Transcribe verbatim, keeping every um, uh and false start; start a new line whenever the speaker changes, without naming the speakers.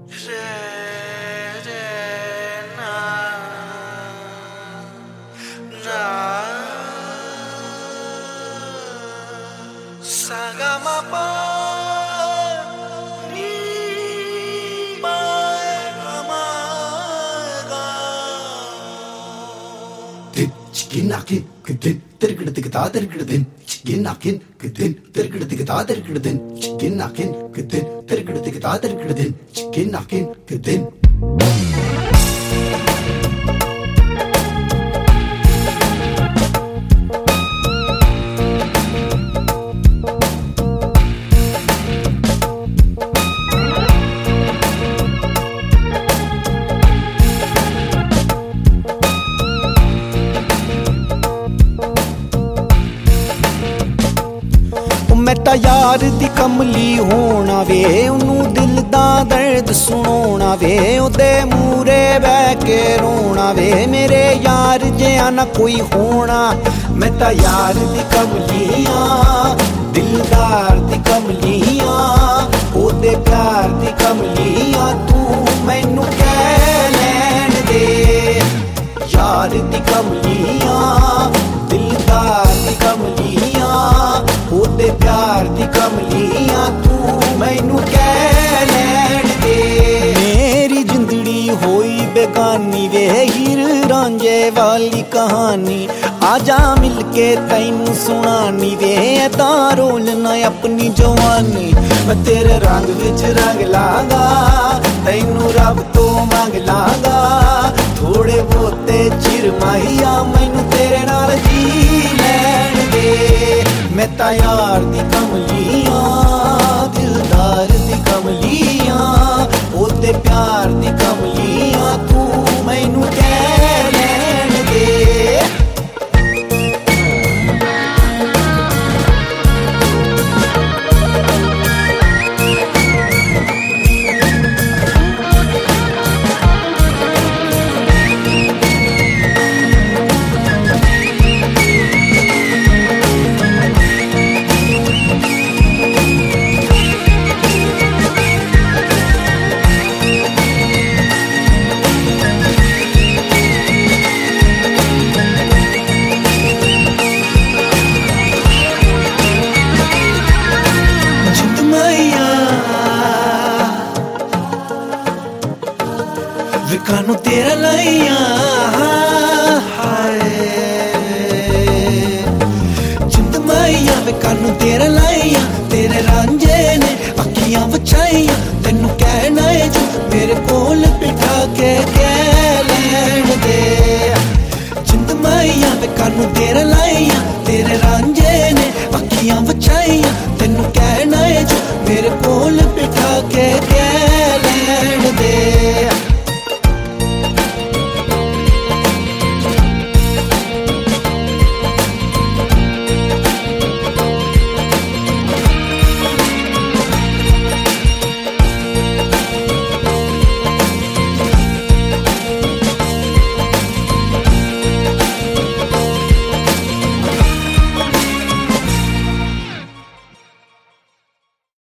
Chicken knocking, kitten, tirkid the guitar, tirkid, chicken knocking, kitten, tirkid the guitar, tirkid, chicken knocking, kitten, tirkid the guitar, tirkid, chicken knocking, kitten.
मैं ता यार दी कमली होना वे उन्नू दिल दा दर्द सुनोना वे उदे मूरे बह के रोना वे मेरे यार जिहा ना कोई होना। मैं ता यार दी कमली आं दिलदार दी कमली आं ओदे प्यार दी कमली आं तू मैनू कह लैण दे यार दी कमली आं दिलदार दी कमली आं ओदे प्यार दी कमली आं तू मैनू कह लैण दे। मेरी जिंदड़ी होई बेगानी वे हीर रांझे वाली कहानी आजा मिलके तैनू सुनानी वे तां रोलना अपनी जवानी। मैं तेरे रंग विच रंग लांगा तैनू रब तो मंग लांगा थोड़े बहुते चिर माहिया मैनू तेरे नाल जी लैण दे। मैं ता यार दी कमली आं दिलदार दी कमली आं ओदे प्यार दी कमली आं तू मैनू कह लैण दे। कानू तेरा लाइया हाय जिंद माइया वे कानू तेरा लाइया तेरे रांझे ने अखियां बचाइया तेनू कहना है जो मेरे को